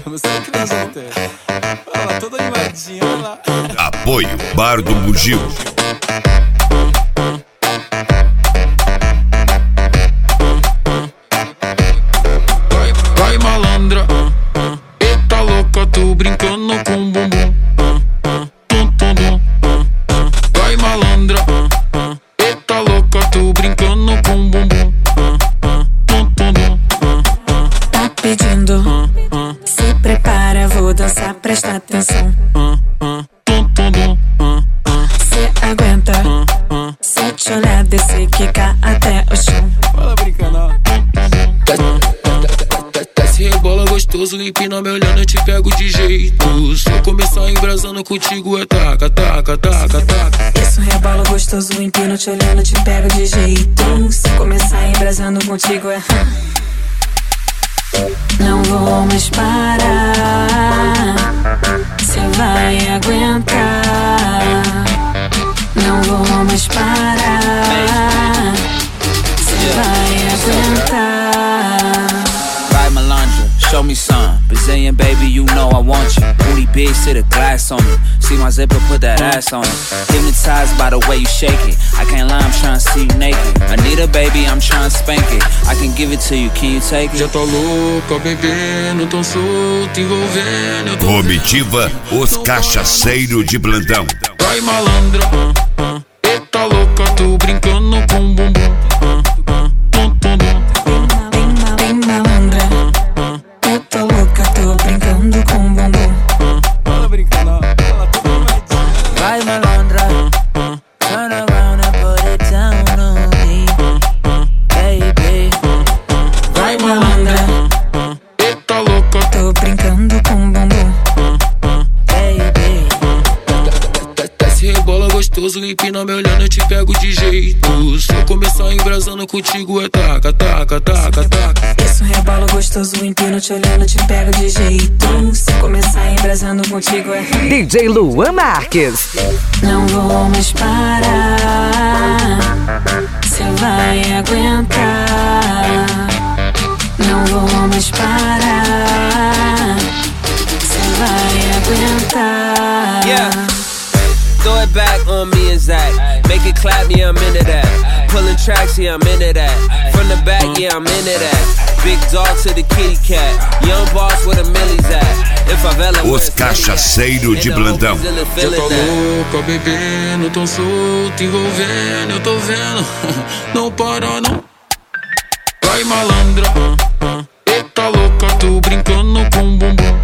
Você é criança não tem. Olha lá, toda animadinha, olha lá. Apoio Bar do Bugio. Vai malandra, eita louca, tô brincando com bumbum. Vai malandra, eita louca, tô brincando com bumbum. Tá pedindo, se prepara, vou dançar, presta atenção. Cê aguenta, se te olhar, descer, quicar até o chão. Fala brincando, ó. Desce, rebola gostoso, empina me olhando, eu te pego de jeito. Se eu começar embrasando contigo é taca, taca, taca, taca. Isso, rebola gostoso, empino te olhando, te pego de jeito. Se começar embrasando contigo é... Não vou mais parar, cê vai aguentar. Não vou mais parar, cê vai aguentar. Vai malandra, show me some. Brazilian baby, you know I want you. Booty big, sit a glass on me. See my zipper, put that ass on it. Hypnotized by the way you shake it. I can't lie, I'm tryna see you naked. Anita baby, I'm tryna spank it. I can give it to you, can you take it? Já tá louca, bebendo, tão solto, envolvendo. Comitiva Os Cachaceiros de Plantão. Vai malandra, eita louca, tô brincando com bumbum. Bem malandra, eu tô louca, tô brincando com bumbum. Fala brincando, ó. Olha lá, toda animadinha. Vai malandra, turn around and put it down on me, baby. Vai malandra, Eita louca, tô brincando com bumbum. Baby. desce, rebola gostoso, empina me olhando, eu te pego de jeito. Se eu começar embrasando contigo é taca, taca, taca, taca. Isso, rebola gostoso, empino te olhando, te pego de jeito. Se começar embrasando contigo é... DJ Luan Marques. Não vou mais parar, cê vai aguentar. Não vou mais parar, cê vai aguentar. Yeah. Throw it back on me and Zach. Make it clap, yeah, I'm into that. Pulling tracks, yeah, I'm into that. From the back, yeah, I'm into that. Big dog to the kitty cat. Young boss where the millies at. If favela Os Cachaceiros de Plantão. Já tá louca, bebendo, tão solto, envolvendo, eu tô vendo. Não para não. Vai malandra, eita louca, tô brincando com bumbum.